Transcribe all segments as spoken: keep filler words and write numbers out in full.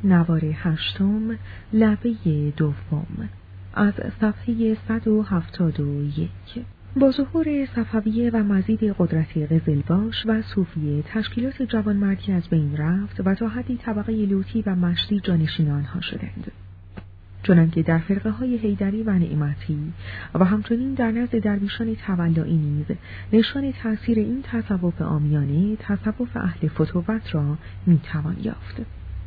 نوار هشتم، لبه دوم، از صفحه صد و هفتاد و یک. با ظهور صفویه و مزید قدرت قزلباش و صوفیه، تشکیلات جوانمردی از بین رفت و تا حدی طبقه لوطی و مشتی جانشین آنها شدند. چنانکه در فرقه های حیدری و نعمتی و همچنین در نزد درویشان تولایی نیز نشان تأثیر این تصوف عامیانه، تصوف اهل فتوت را میتوان یافت.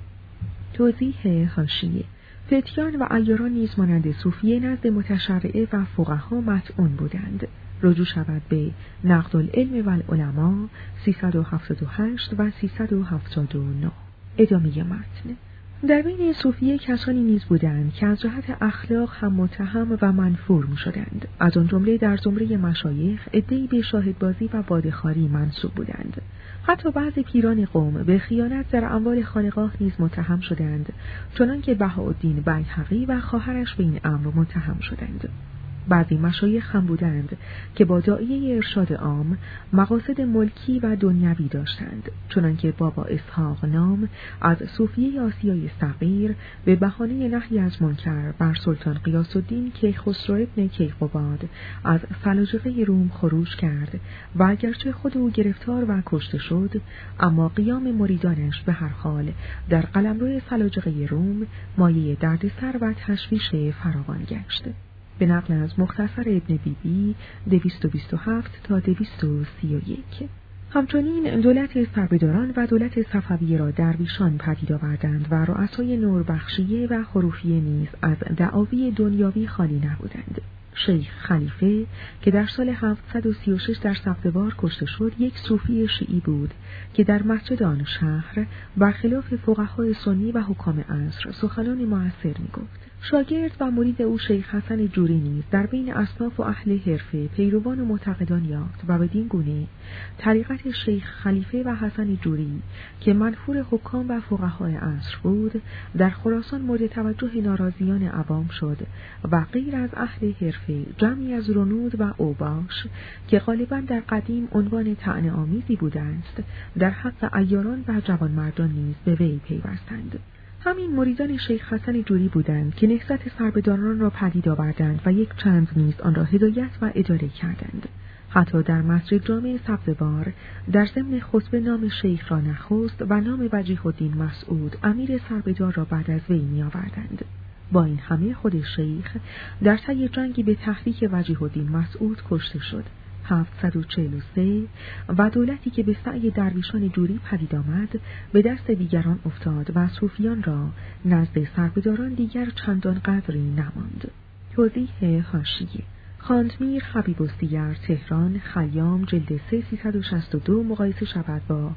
توضیح حاشیه: فتیان و عیاران نیز مانند صوفیه نزد متشرعه و فقها مطعون بودند. رجوع شود به نقد العلم و العلماء سیصد و هفتاد و هشت و سیصد و هفتاد و نه. ادامه متن. در بین صوفیه کسانی نیز بودند که از جهت اخلاق هم متهم و منفور می شدند. از آن جمله در زمره مشایخ عده‌ای به شاهدبازی و باده‌خواری منسوب بودند. حتی بعضی پیران قوم به خیانت در اموال خانقاه نیز متهم شدند، چنانکه بهاءالدین بیهقی و خواهرش به این امر متهم شدند. بعضی مشایخ هم بودند که با داعیه ارشاد عام مقاصد ملکی و دنیوی داشتند، چنانکه بابا اسحاق نام از صوفیه آسیای صغیر به بهانه نهی از منکر بر سلطان غیاث الدین کیخسرو ابن کیقوباد از سلاجقه روم خروج کرد و اگرچه خود او گرفتار و کشته شد، اما قیام مریدانش به هر حال در قلمرو سلاجقه روم مایه دردسر و تشویش فراوان گشت. به نقل از مختصر ابن بیبی دویست و بیست و هفت تا دویست و سی و یک. همچنین دولت سربداران و دولت صفویه را درویشان پدید آوردند و رؤسای نوربخشیه و حروفیه نیز از دعاوی دنیاوی خالی نبودند. شیخ خلیفه که در سال هفتصد و سی و شش در سبزوار کشته شد، یک صوفی شیعی بود که در مسجد آن شهر برخلاف فقهای سنی و حکام عصر سخنان مؤثر می‌گفت. شاگرد و مرید او شیخ حسن جوری نیز در بین اصناف و اهل حرفه پیروان و معتقدان یافت و بدین گونه طریقت شیخ خلیفه و حسن جوری که منفور حکام و فقهای عصر بود، در خراسان مورد توجه ناراضیان عوام شد و غیر از اهل حرفه جمعی از رنود و اوباش که غالباً در قدیم عنوان طعنه آمیزی بوده است، در حق عیاران و جوانمردان نیز به وی پیوستند. همین مریدان شیخ حسن جوری بودند که نهضت سربداران را پدید آوردند و یک چند نیز آن را هدایت و اداره کردند. حتی در مسجد جامع سبزوار در ضمن خطبه نام شیخ را نخست و نام وجیه الدین مسعود امیر سربدار را بعد از وی می آوردند. با این همه خود شیخ در طی جنگی به تحریک وجیه الدین مسعود کشته شد. هفتصد و چهل و سه و دولتی که به سعی درویشان جوری پدید آمد به دست دیگران افتاد و صوفیان را نزد سربداران دیگر چندان قدری نماند. توضیح حاشیه: خاندمیر حبیب السیر تهران خیام جلد سه سیصد و شصت و دو مقایسه شود با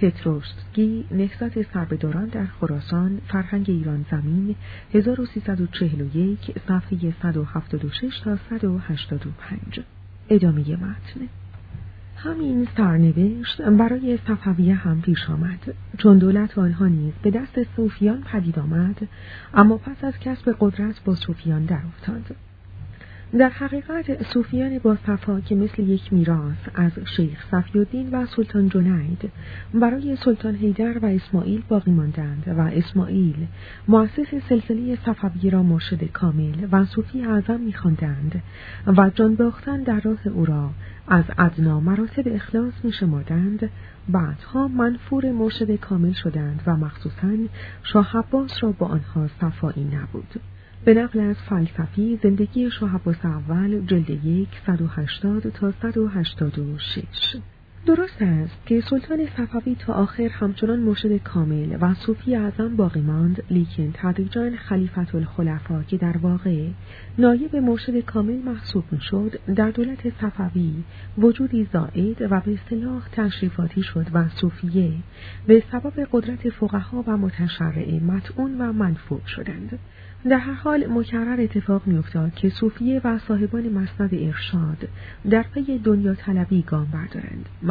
پتروشسکی نهضت سربداران در خراسان فرهنگ ایران زمین هزار و سیصد و چهل و یک صفحه صد و هفتاد و شش تا صد و هشتاد و پنج. ادامه متن. همین سرنوشت برای صفویه هم پیش آمد، چون دولت آنها نیز به دست صوفیان پدید آمد، اما پس از کسب قدرت با صوفیان در افتاد. در حقیقت صوفیان با صفا که مثل یک میراث از شیخ صفی‌الدین و سلطان جنید برای سلطان حیدر و اسماعیل باقی ماندند و اسماعیل مؤسس سلسله صفویه را مرشد کامل و صوفی اعظم می‌خواندند و جان باختن در راه او را از ادنا مراتب اخلاص می‌شمردند، بعدها منفور مرشد کامل شدند و مخصوصاً شاه عباس را با آنها صفایی نبود. به نقل از فلسفی زندگی شاه عباس اول جلد یک صد و هشتاد تا صد و هشتاد و شش. درست است که سلطان صفوی تا آخر همچنان مرشد کامل و صوفی اعظم باقی ماند، لیکن تدریجاً خلیفة الخلفا که در واقع نایب مرشد کامل محسوب می‌شد در دولت صفوی وجودی زائد و به اصطلاح تشریفاتی شد و صوفیه به سبب قدرت فقها و متشرعه مطعون و منفور شدند. در هر حال مکرر اتفاق می‌افتاد که صوفیه و صاحبان مسند ارشاد در پی دنیا طلبی گام بردارند،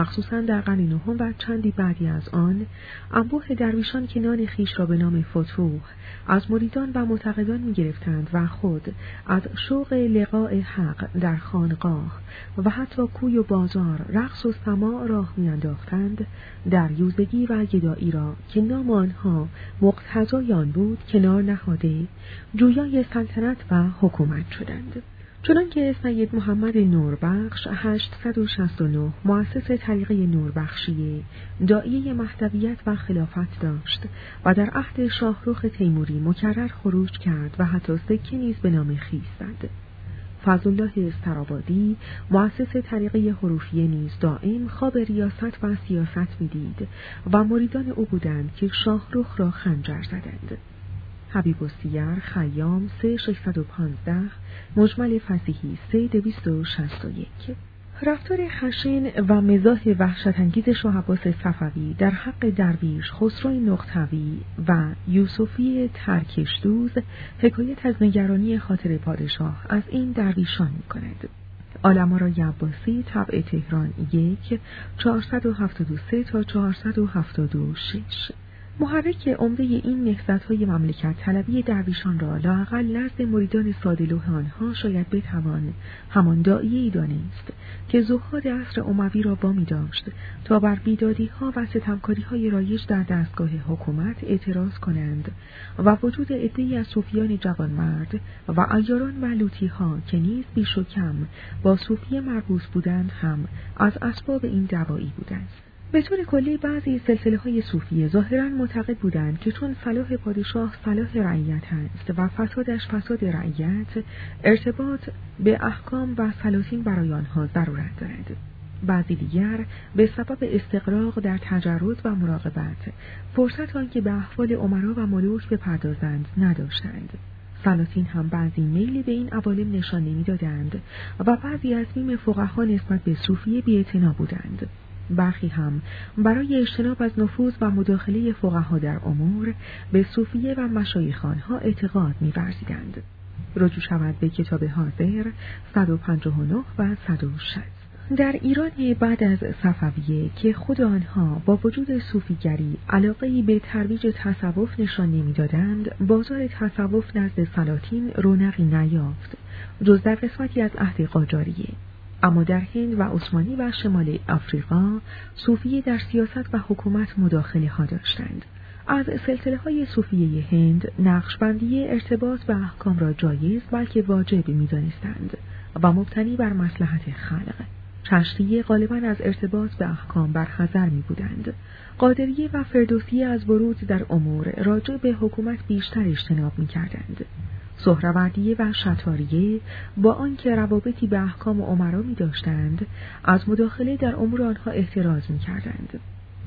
مخصوصاً در قرن نهم و چندی بعدی از آن، انبوه درویشان که نان خویش را به نام فتوح از مریدان و معتقدان می‌گرفتند و خود از شوق لقاء حق در خانقاه و حتی کوی و بازار رقص و سماع راه می‌انداختند، در یوزگی و گدایی را که نام آنها مقتضای آن بود کنار نهاده، جویای سلطنت و حکومت شدند. چنانکه سید محمد نوربخش هشتصد و شصت و نه مؤسس طریقه نوربخشیه داعیه مهدویت و خلافت داشت و در عهد شاهرخ تیموری مکرر خروج کرد و حتی سکه نیز به نام خویش زد. فضلالله استرابادی مؤسس طریقه حروفیه نیز دائم خواب ریاست و سیاست می‌دید و مریدان او بودند که شاهرخ را خنجر زدند. حبیب السیر خیام سه ششصد و پانزده، مجمل فصیحی سه دویست و شصت و یک. رفتار خشن و مزاح وحشت‌انگیز شاه عباس صفوی در حق درویش خسرو نقطوی و یوسفی ترکشدوز حکایت از نگرانی خاطر پادشاه از این درویشان می‌کند. آلمارای عباسی طبع تهران یک چهارصد و هفتاد و سه تا چهارصد و هفتاد و شش. محرک عمده این نهضت‌های مملکت طلبی درویشان را لااقل نزد مریدان ساده‌لوح آنها شاید بتوان همان داعیه‌ای دانست که زهاد عصر اموی را وامی داشت تا بر بیدادی‌ها و ستمکاری‌های رایج در دستگاه حکومت اعتراض کنند و وجود عده‌ای از صوفیان جوانمرد و عیاران و لوطی‌ها که نیز بیش و کم با صوفیه مربوط بودند هم از اسباب این دعایی بودند. به طور کلی بعضی سلسله‌های صوفیه ظاهراً معتقد بودند که چون صلاح پادشاه صلاح رعیت است و فسادش فساد رعیت، ارتباط به احکام و سلاطین برای آنها ضرورت دارد. بعضی دیگر به سبب استغراق در تجرد و مراقبت فرصت آنکه به احوال امرا و ملوک بپردازند نداشتند. سلاطین هم بعضی میلی به این عوالم نشان نمی‌دادند و بعضی از میم فقها نسبت به صوفیه بی‌اعتنا بودند. برخی هم برای اجتناب از نفوذ و مداخله فقها در امور به صوفیه و مشایخ آنها اعتقاد می‌ورزیدند. رجوع شود به کتاب حاضر صد و پنجاه و نه و صد و شصت. در ایران بعد از صفویه که خود آنها با وجود صوفیگری علاقه‌ای به ترویج تصوف نشان نمی‌دادند، بازار تصوف نزد سلاطین رونقی نیافت جز در قسمتی از عهد قاجاریه. اما در هند و عثمانی و شمال آفریقا صوفیه در سیاست و حکومت مداخله ها داشتند. از سلسله های صوفیه هند نقشبندی ارتباط به احکام را جایز بلکه واجب می دانستند و مبتنی بر مصلحت خلق. چشتیه غالباً از ارتباط به احکام برحذر می بودند. قادریه و فردوسیه از ورود در امور راجع به حکومت بیشتر اجتناب می کردند. سهروردیه و شطاریه با آنکه روابطی به احکام امرا می داشتند، از مداخله در امور آنها احتراز می کردند.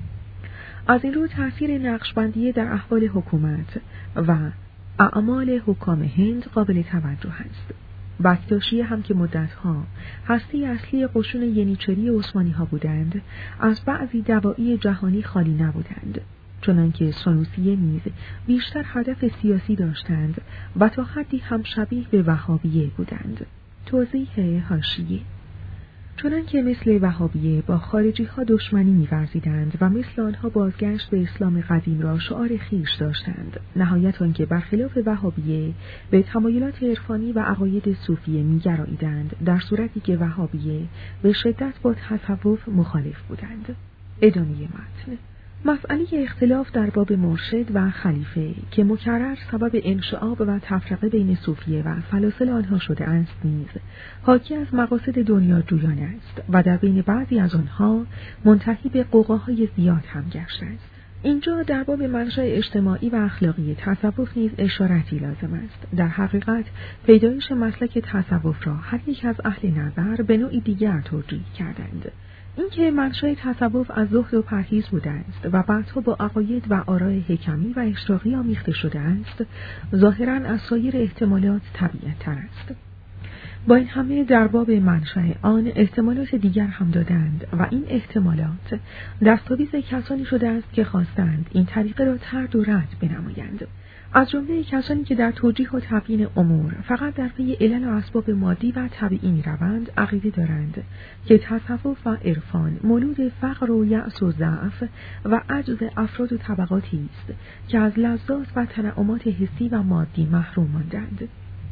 از این رو تأثیر نقشبندیه در احوال حکومت و اعمال حکام هند قابل توجه است. بکتاشیه هم که مدتها هسته اصلی قشون ینیچری عثمانی ها بودند، از بعضی دواعی جهانی خالی نبودند. چنانکه سنوسیه نیز بیشتر هدف سیاسی داشتند و تا حدی هم شبیه به وهابیه بودند. توضیح حاشیه: چنانکه مثل وهابیه با خارجی ها دشمنی می‌ورزیدند و مثل آنها بازگشت به اسلام قدیم را شعار خیش داشتند، نهایت آنکه برخلاف وهابیه به تمایلات عرفانی و عقاید صوفیه می‌گراییدند، در صورتی که وهابیه به شدت با تصوف مخالف بودند. ادامه متن. مسئله اختلاف در باب مرشد و خلیفه که مکرر سبب انشعاب و تفرقه بین صوفیه و سلاسل آنها شده است نیز حاکی از مقاصد دنیا جویان است و در بین بعضی از آنها منتهی به قوقاهای زیاد هم گشته است. اینجا در باب منشأ اجتماعی و اخلاقی تصوف نیز اشارتی لازم است. در حقیقت پیدایش مسلک تصوف را هر یک از اهل نظر به نوعی دیگر توجیه کردند. اینکه منشأ تصوف از زهد و پرهیز بوده است و بعدها با عقاید و آراء حکمی و اشراقی آمیخته شده است، ظاهراً از سایر احتمالات طبیعی‌تر است. با این همه در باب منشأ آن احتمالات دیگر هم دادند و این احتمالات دستاویز کسانی شده است که خواستند این طریقه را طرد و رد بنمایند. از جمله کسانی که در توجیه و تبیین امور فقط در پی علل و اسباب مادی و طبیعی می‌روند، عقیده دارند که تصوف و عرفان مولود فقر و یأس و ضعف و عجز افراد و طبقاتی است که از لذات و تنعمات حسی و مادی محروم ماندند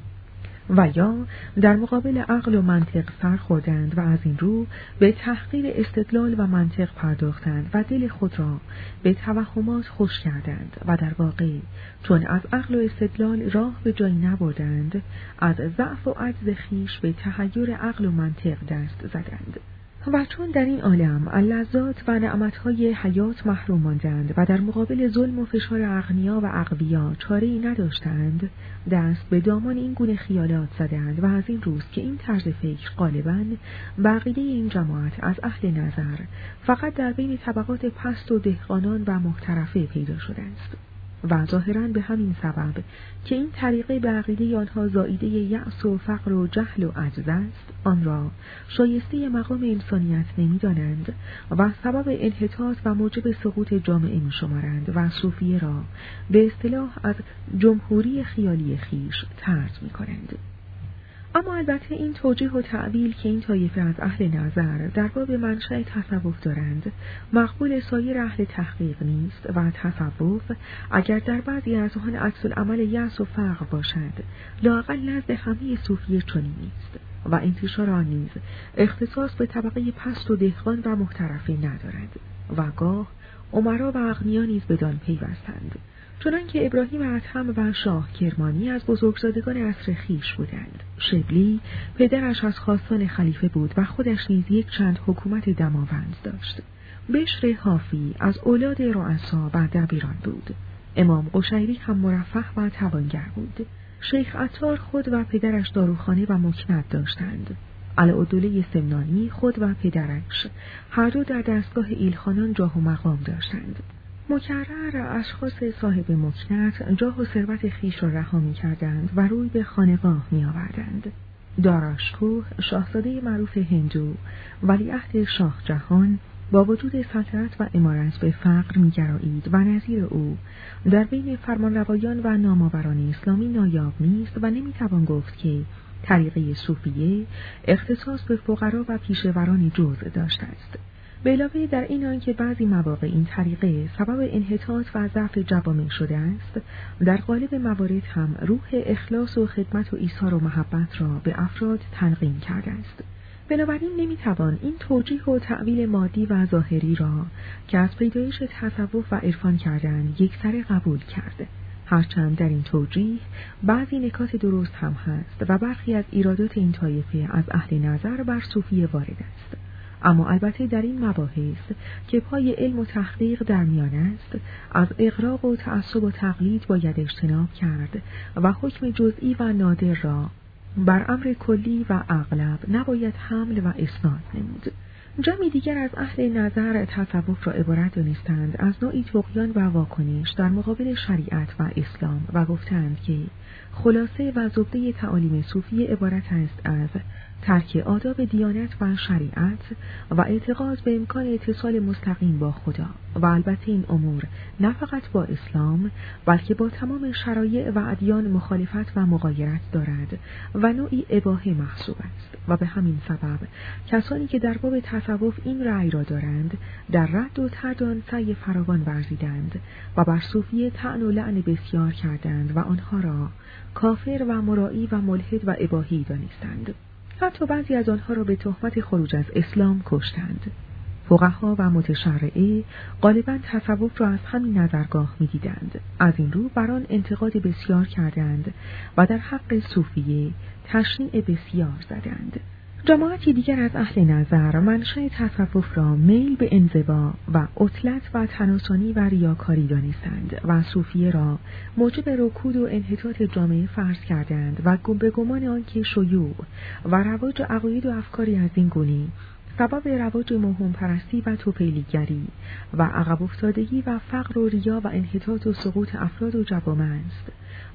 و یا در مقابل عقل و منطق سر خوردند و از این رو به تحقیر استدلال و منطق پرداختند و دل خود را به توهمات خوش کردند و در واقع چون از عقل و استدلال راه به جایی نبردند، از ضعف و عجز خیش به تحیر عقل و منطق دست زدند. و چون در این عالم لذات و نعمتهای حیات محروم ماندند و در مقابل ظلم و فشار اغنیا و اقویا چاره‌ای نداشتند، دست به دامان این گونه خیالات زدند و از این روز که این طرز فکر غالباً به عقیده این جماعت از اهل نظر فقط در بین طبقات پست و دهقانان و محترفه پیدا شده است. و ظاهراً به همین سبب که این طریقه به عقیده آنها زائیده یأس و فقر و جهل و عجز است، آن را شایسته مقام انسانیت نمی‌دانند و سبب انحطاط و موجب سقوط جامعه می‌شمارند و صوفیه را به اصطلاح از جمهوری خیالی خیش طرد می‌کنند. اما البته این توجیه و تعبیل که این طایفه از اهل نظر در باب منشأ تصوف دارند مقبول سایر اهل تحقیق نیست و تصوف اگر در بعضی از آن عکس العمل یأس و فقر باشد، لااقل نزد همه صوفیه چنین نیست و انتشار آن نیز اختصاص به طبقه پست و دهقان و محترفه ندارد و گاه امرا و اغنیا نیز بدان پیوستند، چنانکه ابراهیم ادهم و شاه کرمانی از بزرگزادگان عصر خویش بودند. شبلی پدرش از خاصان خلیفه بود و خودش نیز یک چند حکومت دماوند داشت. بشر حافی از اولاد رؤسا و دبیران بود. امام قشیری هم مرفه و توانگر بود. شیخ عطار خود و پدرش داروخانه و مکند داشتند. علاءالدوله سمنانی خود و پدرش هر دو در دستگاه ایلخانان جاه و مقام داشتند. مکرر اشخاص صاحب مکنت جاه و ثروت خیش را رها می کردند و روی به خانقاه می آوردند. داراشکوه شاهزاده معروف هندو ولیعهد شاه جهان با وجود سلطنت و امارت به فقر می گرایید و نظیر او در بین فرمانروایان و نامآوران اسلامی نایاب نیست و نمی توان گفت که طریقه صوفیه اختصاص به فقرا و پیشوران جزء داشته است. به علاوه در این آن که بعضی مواقع این طریقه سبب انحطاط و ضعف جوامع شده است، در غالب موارد هم روح اخلاص و خدمت و ایثار و محبت را به افراد تلقین کرده است. بنابراین نمیتوان این توجیه و تعویل مادی و ظاهری را که از پیدایش تصوف و عرفان کردند یکسره قبول کرد، هرچند در این توجیه بعضی نکات درست هم هست و برخی از ایرادات این طایفه از اهل نظر بر صوفیه وارد است. اما البته در این مباحث که پای علم و تحقیق در میان است، از اغراق و تعصب و تقلید باید اجتناب کرد و حکم جزئی و نادر را بر امر کلی و اغلب نباید حمل و اسناد نمود. جمعی دیگر از اهل نظر تصوف را عبارت دانستند از نوعی طغیان و واکنش در مقابل شریعت و اسلام و گفتند که خلاصه و زبده تعالیم صوفی عبارت است از ترک آداب دیانت و شریعت و اعتقاد به امکان اتصال مستقیم با خدا و البته این امور نه فقط با اسلام بلکه با تمام شرایع و ادیان مخالفت و مغایرت دارد و نوعی اباحه محسوب است و به همین سبب کسانی که در باب تصوف این رأی را دارند در رد و طرد آن سعی فراوان ورزیدند و بر صوفیه طعن و لعن بسیار کردند و آنها را کافر و مرائی و ملحد و اباحی دانستند. حتی بعضی از آنها را به تهمت خروج از اسلام کشتند. فقها و متشرعه غالباً تصوف را از همین نظرگاه می‌دیدند. از این رو بر آن انتقاد بسیار کردند و در حق صوفیه تشنیع بسیار زدند. جماعتی دیگر از اهل نظر منشأ تصوف را میل به انزوا و عطلت و تناسانی و ریاکاری دانستند و صوفیه را موجب رکود و انحطاط جامعه فرض کردند و گم به گمان آنکه شیوع و رواج عقاید و افکاری از این گونه سبب رواج موهوم پرستی و توپیلیگری و عقب افتادگی و فقر و ریا و انحطاط و سقوط افراد و جوامع است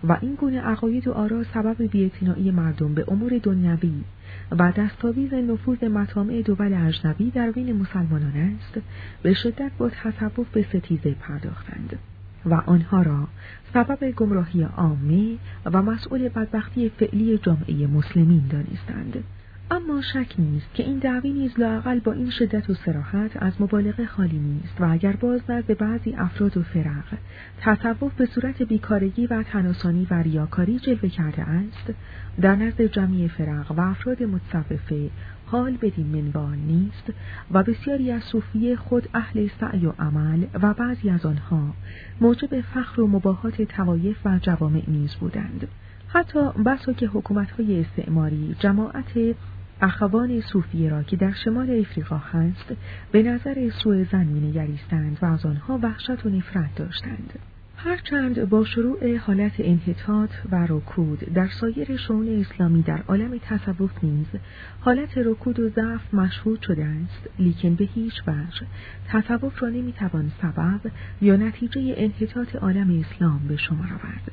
و این گونه عقاید و آرا سبب بی‌اعتنایی مردم به امور دنیوی و دستاویز نفوذ مطامع دول اجنبی در بین مسلمانان است، به شدت با تصوف به ستیزه پرداختند و آنها را سبب گمراهی عامه و مسئول بدبختی فعلی جامعه مسلمین دانستند. اما شک نیست که این دعوی نیز لااقل با این شدت و صراحت از مبالغه خالی نیست و اگر باز نزد بعضی افراد و فرق تصوف به صورت بیکارگی و تناسانی و ریاکاری جلوه کرده است، در نزد جمعی فرق و افراد متصوفه حال بدین منوال نیست و بسیاری از صوفیه خود اهل سعی و عمل و بعضی از آنها موجب فخر و مباهات طوایف و جوامع نیز بودند. حتی بسا که حکومت‌های استعماری جماعت اخوان صوفیه را که در شمال افریقا هست به نظر سوء ظن می‌نگریستند و از آنها وحشت و نفرت داشتند. هرچند با شروع حالت انحطاط و رکود در سایر شئون اسلامی در عالم تصوف نیز حالت رکود و ضعف مشهود شده است، لیکن به هیچ وجه تصوف را نمی‌توان سبب یا نتیجه انحطاط عالم اسلام به شمار آورد.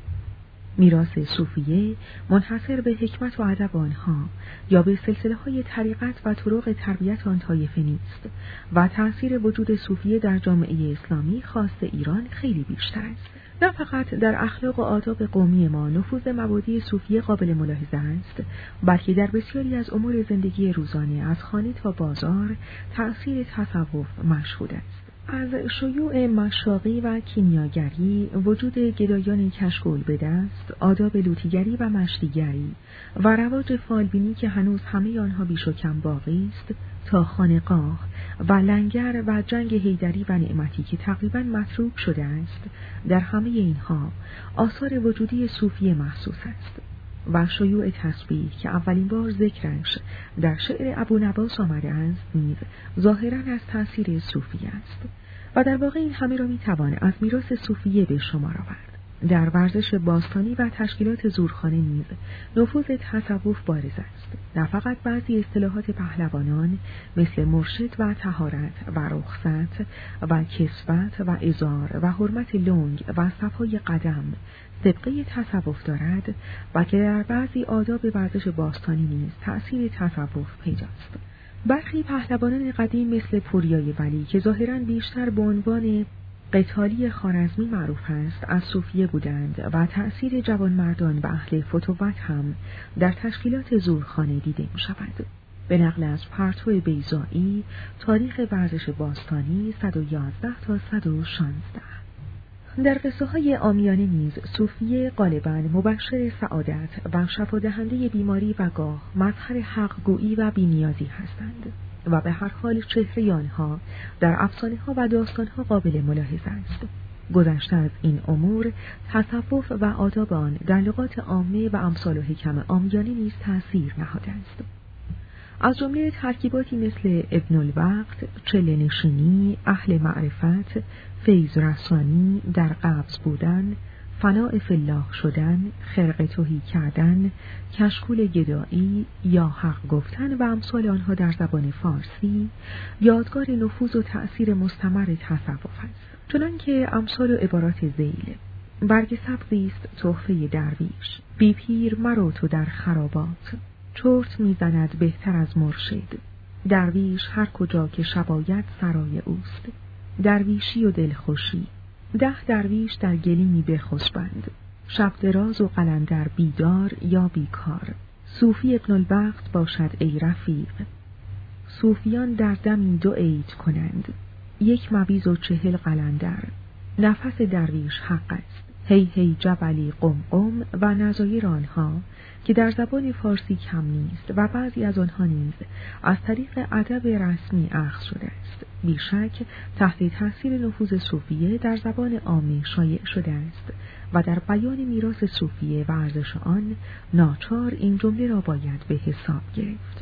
میراث صوفیه منحصر به حکمت و ادب آنها یا به سلسله‌های طریقت و طرق تربیت آن طایفه نیست و تأثیر وجود صوفیه در جامعه اسلامی خاص ایران خیلی بیشتر است. نه فقط در اخلاق و آداب قومی ما نفوذ مبادی صوفیه قابل ملاحظه است، بلکه در بسیاری از امور زندگی روزانه از خانه تا بازار تأثیر تصوف مشهود است. از شیوع مشاقی و کیمیاگری، وجود گدایان کشکول به دست، آداب لوطیگری و مشتیگری و رواج فالبینی که هنوز همه آنها بیش و کم باقی است، تا خانقاه و لنگر و جنگ حیدری و نعمتی که تقریباً متروک شده است، در همه اینها آثار وجودی صوفیه محسوس است. و شیوع تسبیح که اولین بار ذکرش در شعر ابونواس آمده است نیز ظاهراً از تأثیر صوفیه است و در واقع این همه را میتوان از میراث صوفیه به شمار آورد. در ورزش باستانی و تشکیلات زورخانه نیز نفوذ تصوف بارز است. نه فقط بعضی اصطلاحات پهلوانان مثل مرشد و طهارت و رخصت و کسوت و ازار و حرمت لنگ و صفای قدم سبقه تصوف دارد، و که در بعضی آداب ورزش باستانی نیز تأثیر تصوف پیداست. برخی پهلوانان قدیم مثل پوریای ولی که ظاهراً بیشتر به عنوان قتالی خوارزمی معروف است، از صوفیه بودند و تأثیر جوانمردان و اهل فتوت هم در تشکیلات زورخانه دیده می شود. به نقل از پرتو بیضایی، تاریخ ورزش باستانی صد و یازده تا صد و شانزده. در قصه های عامیانه نیز صوفیه غالباً مبشر سعادت و شفادهنده بیماری و گاه مظهر حق گویی و بی‌نیازی هستند و به هر حال چهره آنها در افسانه ها و داستان ها قابل ملاحظه است. گذشته از این امور، تصوف و آداب آن در لغات عامه و امثال و حکم عامیانه نیز تأثیر نهاده است. از جمله ترکیباتی مثل ابن الوقت، چله نشینی، اهل معرفت، فیض رسانی، در قبض بودن، فناء فی الله شدن، خرقه تهی کردن، کشکول گدایی یا حق گفتن و امثال آنها در زبان فارسی یادگار نفوذ و تأثیر مستمر تصوف است. چنانکه امثال و عبارات ذیل: برگ سبزی است تحفه درویش، بی پیر مرو تو در خرابات، چرت میزند بهتر از مرشد، درویش هر کجا که شباید سرای اوست، درویشی و دلخوشی، ده درویش در گلیمی بخسبند، شب دراز و قلندر بیدار یا بیکار، صوفی ابن الوقت باشد ای رفیق، صوفیان در دمی دو عید کنند، یک مویز و چهل قلندر، نفس درویش حق است، هی هی جبلی قم قم و نظایر آنها که در زبان فارسی کم نیست و بعضی از آنها نیز از طریق ادب رسمی اخذ شده است. بیشک تحت تاثیر نفوذ صوفیه در زبان عامی شایع شده است و در بیان میراث صوفیه و ارزش آن ناچار این جمله را باید به حساب گرفت.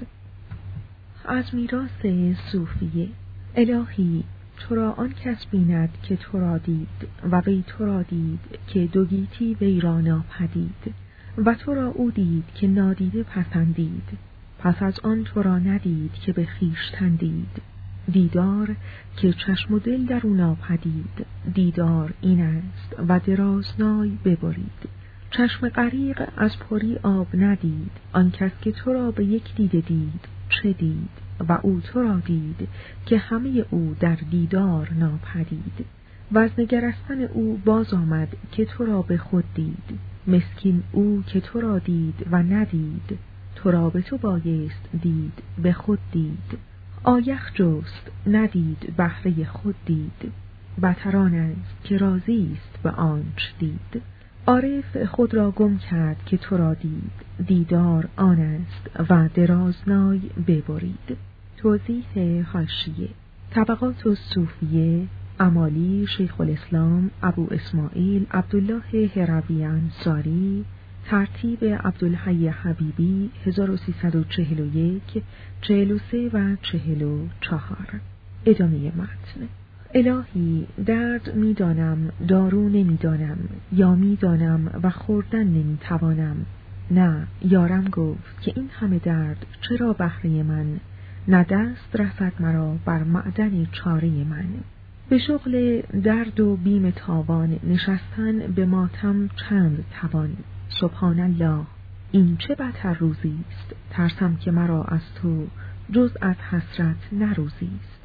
از میراث صوفیه: الهی تو را آن کس بیند که تو را دید و وی تو را دید که دو گیتی وی را ناپدید و تو را او دید که نادیده پسندید، پس از آن تو را ندید که به خویشتن دید، دیدار که چشم و دل در او ناپدید، دیدار این است و درازنای ببرید، چشم غریق از پری آب ندید، آن کس که تو را به یک دیده دید چه دید؟ و او تو را دید که همه او در دیدار ناپدید. و از نگرستن او باز آمد که تو را به خود دید، مسکین او که تو را دید و ندید، تو را به تو بایست دید به خود دید. آیخ جست ندید بهره خود دید، بتران است که راضی است به آنچ دید. عارف خود را گم کرد که تو را دید، دیدار آن است و درازنای ببرید. توضیح حاشیه: طبقات الصوفیه، امالی شیخ الاسلام ابو اسماعیل عبدالله هروی انصاری، ترتیب عبدالحی حبیبی هزار و سیصد و چهل و یک، چهل و سه و چهل و چهار. ادامه متن. الهی درد می‌دانم دارو نمی‌دانم، یا می‌دانم و خوردن نمی‌توانم. نه، یارم گفت که این همه درد چرا بهره من، نه دست رسد مرا بر معدن چاره من. به شغل درد و بیم تاوان نشستن به ماتم چند توان. سبحان الله، این چه بتر روزی است، ترسم که مرا از تو جز از حسرت نروزی است.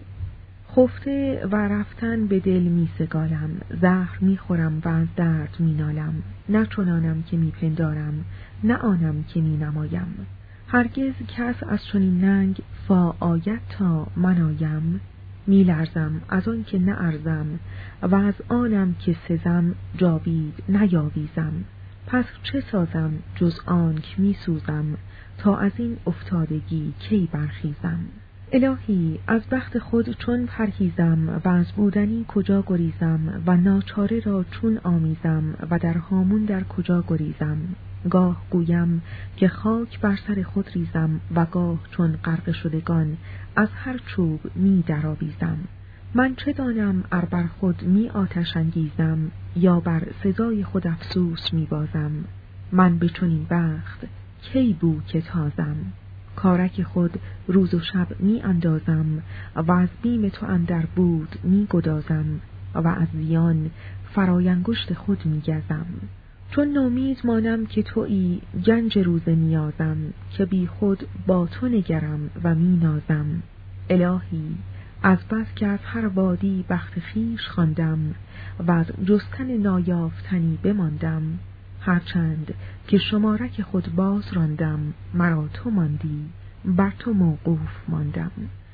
خفته و رفتن به دل می سگالم، زهر می خورم و از درد می نالم، نه چنانم که می پندارم، نه آنم که می نمایم. هرگز کس از چنین ننگ فا آید تا من آیم، می لرزم از آن که نه ارزم و از آنم که سزم جاوید نیاویزم. پس چه سازم جز آنک می سوزم، تا از این افتادگی کی برخیزم. الهی از بخت خود چون پرهیزم و از بودنی کجا گریزم و ناچاره را چون آمیزم و در هامون در کجا گریزم. گاه گویم که خاک بر سر خود ریزم و گاه چون غرق شدگان از هر چوب می درآویزم. من چه دانم ار بر خود می آتش انگیزم یا بر سزای خود افسوس می بازم. من به چنین بخت کی بو که تازم، کارک خود روز و شب می اندازم و از بیم تو اندر بود می گدازم و از زیان فرای انگشت خود می گزم. چون نومید مانم که تویی گنج روز نیازم، که بی خود با تو نگرم و می نازم. الهی از بس که از هر وادی بخت خویش خواندم و از جستن نایافتنی بماندم، هرچند که شمارک خود باز راندم، مرا تو ماندی بر تو موقوف ماندم.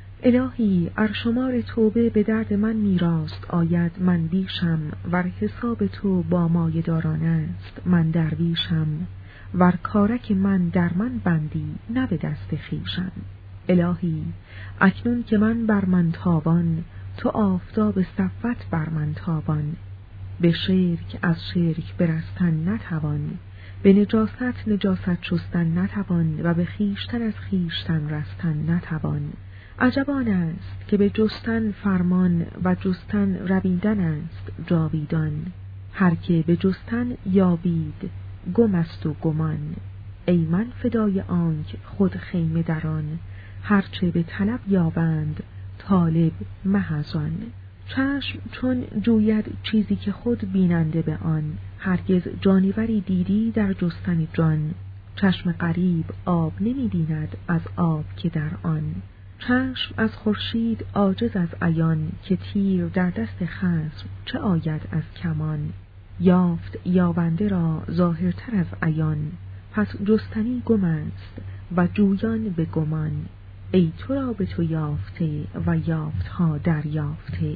الهی ار شمار توبه به درد من میراست آید من بیشم، ور حساب تو با مایه داران است من درویشم، ور کارک من در من بندی نه به دست خویشم. الهی اکنون که من بر من تابان، تو آفتاب صفوت بر من تابان. به شرک از شرک برستن نتوان، به نجاست نجاست شستن نتوان و به خویشتن از خویشتن رستن نتوان. عجب آن است که به جستن فرمان و جستن رویدن است جاویدان. هر که به جستن یابید گم است و گمان. ای من فدای آنک خود خیمه دران، هرچه به طلب یابند طالب مهزان. چشم چون جوید چیزی که خود بیننده به آن، هرگز جانوری دیدی در جستن جان. چشم غریب آب نمی بیند از آب که در آن. چشم از خورشید عاجز از عیان، که تیر در دست خصم چه آید از کمان. یافت یابنده را ظاهرتر از عیان، پس جستنی گم است و جویان به گمان. ای تو را به تو یافته و یافتها دریافته.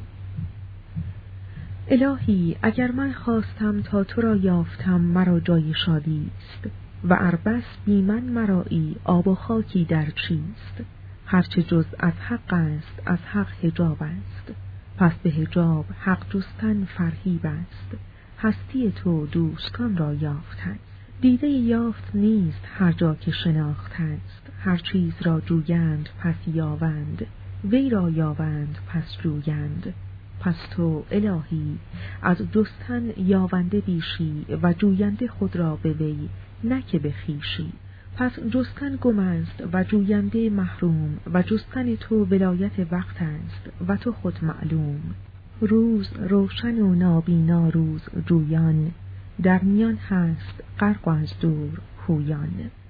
الهی اگر من خواستم تا تو را یافتم مرا جای شادی است، و ار بس بی من مرایی آب و خاکی در چیست. هرچه جز از حق است از حق حجاب است، پس به حجاب حق جستن فرهیب است. هستی تو دوستان را یافت است، دیده یافت نیست هر جا که شناخت است. هر چیز را جویند پس یابند، وی را یابند پس جویند. پس تو الهی از جستن یابنده بیشی و جوینده خود را به وی نه که به خویشی. پس جستن گم است و جوینده محروم و جستن تو ولایت وقت است و تو خود معلوم. روز روشن و نابینا روز جویان، در میان هست غرق از دور پویان.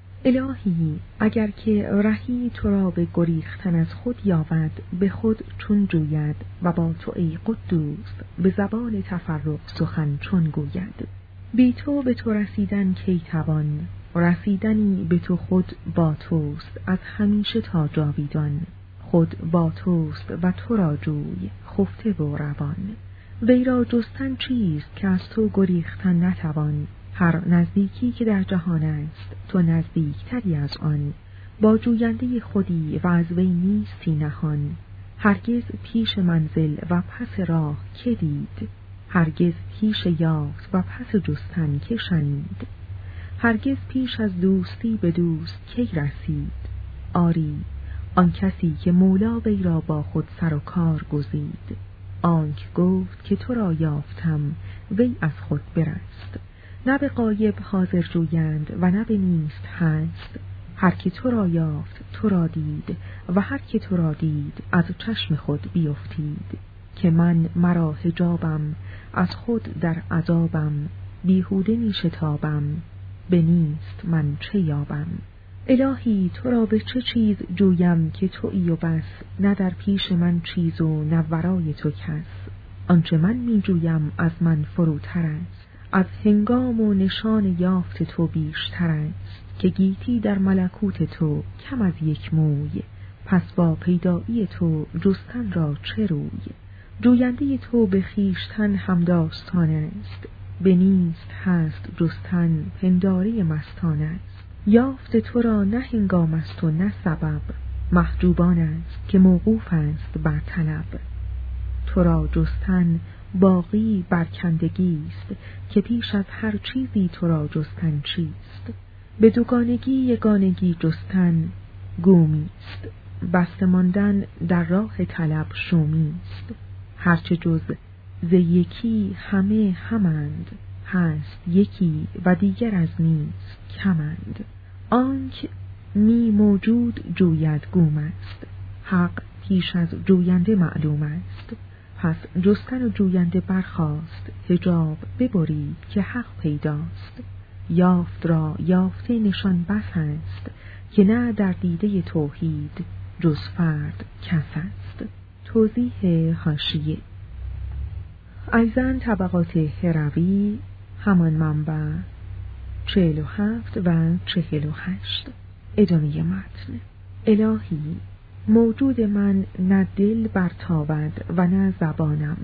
الهی اگر که رهی تو را به گریختن از خود یابد، به خود چون جوید و با تو ای قدوس به زبان تفرق سخن چون گوید. بی تو به تو رسیدن کی توان، رسیدنی به تو خود با توست از همیشه تا جاویدان. خود با توست و تو را جوی خفته و روان. وی را جستن چیست که از تو گریختن نتوان، هر نزدیکی که در جهان است تو نزدیکتری از آن. با جوینده خودی و از وی نیستی نهان، هرگز پیش منزل و پس راه که دید، هرگز پیش یافت و پس جستن که شنید. هرگز پیش از دوستی به دوست کی رسید، آری آن کسی که مولا وی را با خود سر و کار گزید. آنک گفت که تو را یافتم وی از خود برست، نه به غایب حاضر جویند و نه به نیست هست. هر که تو را یافت تو را دید و هر که تو را دید از چشم خود بیفتید. که من مرا حجابم از خود در عذابم، بیهوده می شتابم به نیست من چه یابم. الهی تو را به چه چیز جویم که تویی و بس، نه در پیش من چیز و نه ورای تو کس. آنچه من می جویم از من فروتر است، از هنگام و نشان یافت تو بیشتر است. که گیتی در ملکوت تو کم از یک موی، پس با پیدایی تو جستن را چه روی. جوینده تو به خویشتن همداستان است، به نیست هست جستن پنداری مستان است. یافت تو را نه هنگام است و نه سبب، محجوبان است که موقوف است بر طلب. تو را جستن باقی برکندگی است، که پیش از هر چیزی تو را جستن چیست. به دوگانگی یگانگی جستن گومی است، بسته ماندن در راه طلب شومی است. هرچه جز ز یکی همه همند، هست یکی و دیگر از نیست کمند. آنک می موجود جوید گوم است، حق پیش از جوینده معلوم است. پس جستن و جوینده برخاست، حجاب ببرید که حق پیداست. یافت را یافته نشان بس است، که نه در دیده توحید جز فرد کس است. توضیح حاشیه: ایضاً طبقات هروی همان منبع چهل و هفت و چهل و هشت. ادامه متن: الهی موجود من نه دل برتابد و نه زبانم،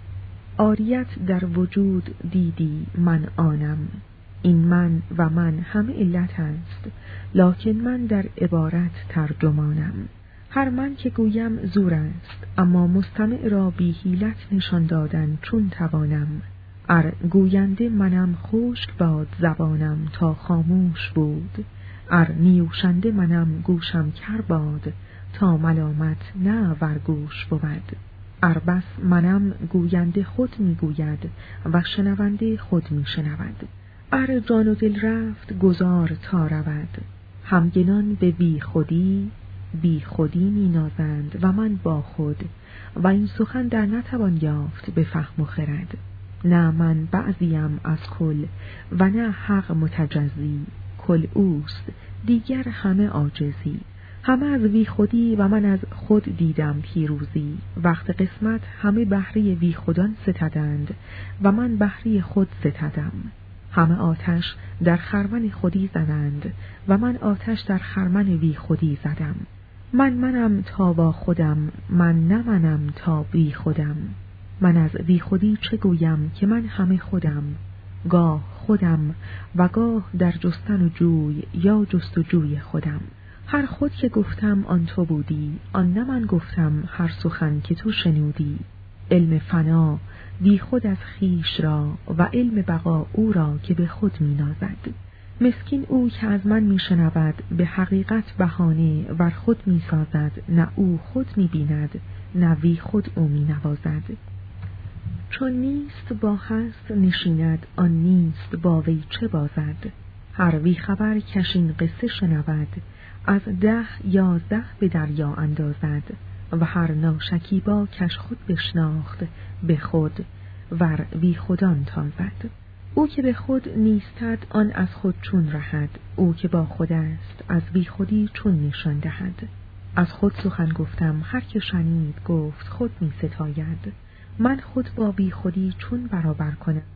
عاریت در وجود دیدی من آنم. این من و من همه علت است، لکن من در عبارت ترجمانم. هر من که گویم زور است، اما مستمع را بی حیلت نشان دادن چون توانم. ار گوینده منم خشک باد زبانم تا خاموش بود، ار نیوشنده منم گوشم کر باد تا ملامت نه ورگوش بود. ار بس منم گوینده خود می گوید و شنونده خود می شنود. ار جان و دل رفت گذار تا رود، همگنان به بی خودی بی خودی می نازند و من با خود، و این سخن در نتوان یافت به فهم و خرد. نه من بعضیم از کل و نه حق متجزی، کل اوست دیگر همه عاجزی. همه از بی خودی و من از خود دیدم پیروزی. وقت قسمت همه بهره بی خودان ستدند و من بهره خود ستدم. همه آتش در خرمن خودی زدند و من آتش در خرمن بی خودی زدم. من منم تا با خودم، من نه منم تا بی خودم. من از بی خودی چه گویم که من همه خودم، گاه خودم و گاه در جستن و جوی یا جست و جوی خودم. هر خود که گفتم آن تو بودی، آن نه من گفتم هر سخن که تو شنودی. علم فنا بی خود از خیش را و علم بقا او را که به خود می نازد. مسکین او که از من می شنود به حقیقت بهانه ور خود می سازد، نه او خود می بیند نه وی خود او می نوازد. چون نیست با هست نشیند، آن نیست با وی چه بازد. هر وی خبر کشین قصه شنود، از ده یازده به دریا اندازد. و هر ناشکیبا کش خود بشناخت به خود، ور بی خودان تازد. او که به خود نیستد آن از خود چون رهد، او که با خود است از بی خودی چون نشان دهد. از خود سخن گفتم، هر که شنید گفت خود می ستاید. من خود با بی خودی چون برابر کنم؟